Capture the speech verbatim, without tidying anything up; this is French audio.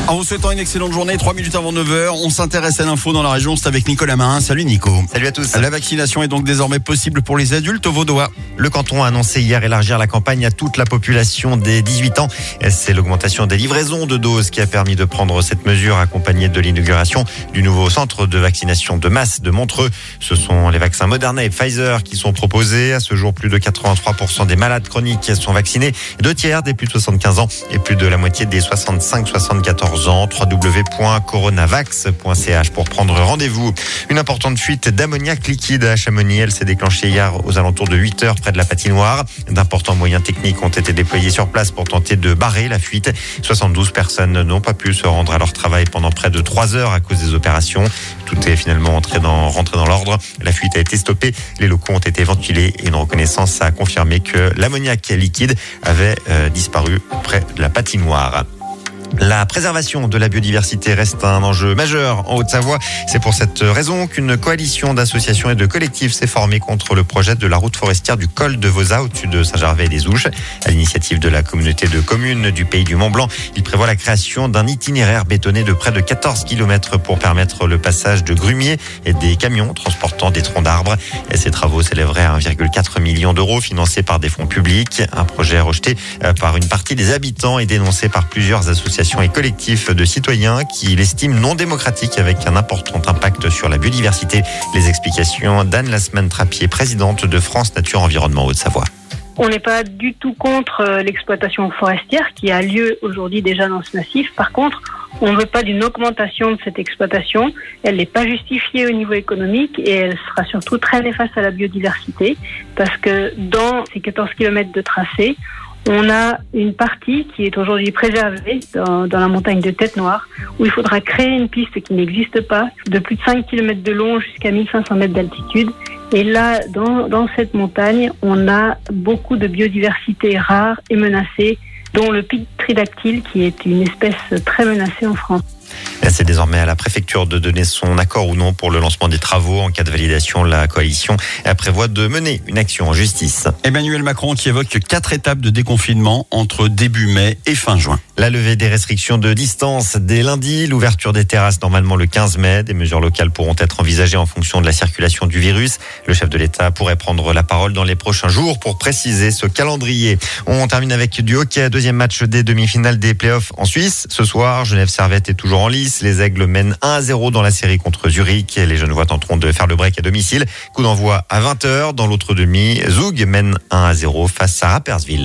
En vous souhaitant une excellente journée, trois minutes avant neuf heures, on s'intéresse à l'info dans la région, c'est avec Nicolas Marin. Salut Nico. Salut à tous. La vaccination est donc désormais possible pour les adultes au Vaudois. Le canton a annoncé hier élargir la campagne à toute la population des dix-huit ans. C'est l'augmentation des livraisons de doses qui a permis de prendre cette mesure, accompagnée de l'inauguration du nouveau centre de vaccination de masse de Montreux. Ce sont les vaccins Moderna et Pfizer qui sont proposés. À ce jour, plus de quatre-vingt-trois pour cent des malades chroniques sont vaccinés, deux tiers des plus de soixante-quinze ans et plus de la moitié des soixante-cinq soixante-quatorze ans. w w w point coronavax point c h pour prendre rendez-vous. Une importante fuite d'ammoniac liquide à Chamonix. Elle s'est déclenchée hier aux alentours de huit heures près de la patinoire. D'importants moyens techniques ont été déployés sur place pour tenter de barrer la fuite. soixante-douze personnes n'ont pas pu se rendre à leur travail pendant près de trois heures à cause des opérations. Tout est finalement entré dans, rentré dans l'ordre. La fuite a été stoppée. Les locaux ont été ventilés et une reconnaissance a confirmé que l'ammoniac liquide avait euh, disparu près de la patinoire. La préservation de la biodiversité reste un enjeu majeur en Haute-Savoie. C'est pour cette raison qu'une coalition d'associations et de collectifs s'est formée contre le projet de la route forestière du col de Vauzat au-dessus de Saint-Gervais-des-Ouches. À l'initiative de la communauté de communes du Pays du Mont-Blanc, il prévoit la création d'un itinéraire bétonné de près de quatorze kilomètres pour permettre le passage de grumiers et des camions transportant des troncs d'arbres. Et ces travaux s'élèveraient à un virgule quatre million d'euros financés par des fonds publics. Un projet rejeté par une partie des habitants et dénoncé par plusieurs associations et collectifs de citoyens qui l'estiment non démocratique avec un important impact sur la biodiversité. Les explications d'Anne Lasman-Trappier, présidente de France Nature Environnement Haute-Savoie. On n'est pas du tout contre l'exploitation forestière qui a lieu aujourd'hui déjà dans ce massif. Par contre, on ne veut pas d'une augmentation de cette exploitation. Elle n'est pas justifiée au niveau économique et elle sera surtout très néfaste à la biodiversité parce que dans ces quatorze kilomètres de tracé, on a une partie qui est aujourd'hui préservée dans, dans la montagne de Tête-Noire, où il faudra créer une piste qui n'existe pas, de plus de cinq kilomètres de long jusqu'à mille cinq cents mètres d'altitude. Et là, dans, dans cette montagne, on a beaucoup de biodiversité rare et menacée, dont le pic tridactyle, qui est une espèce très menacée en France. C'est désormais à la préfecture de donner son accord ou non pour le lancement des travaux. En cas de validation, la coalition prévoit de mener une action en justice. Emmanuel Macron qui évoque quatre étapes de déconfinement entre début mai et fin juin. La levée des restrictions de distance dès lundi, l'ouverture des terrasses normalement le quinze mai. Des mesures locales pourront être envisagées en fonction de la circulation du virus. Le chef de l'État pourrait prendre la parole dans les prochains jours pour préciser ce calendrier. On termine avec du hockey. Deuxième match des demi-finales des playoffs en Suisse. Ce soir, Genève Servette est toujours en lice. Les Aigles mènent un à zéro dans la série contre Zurich. Les Genevois tenteront de faire le break à domicile. Coup d'envoi à vingt heures. Dans l'autre demi, Zug mène un à zéro face à Rapperswil.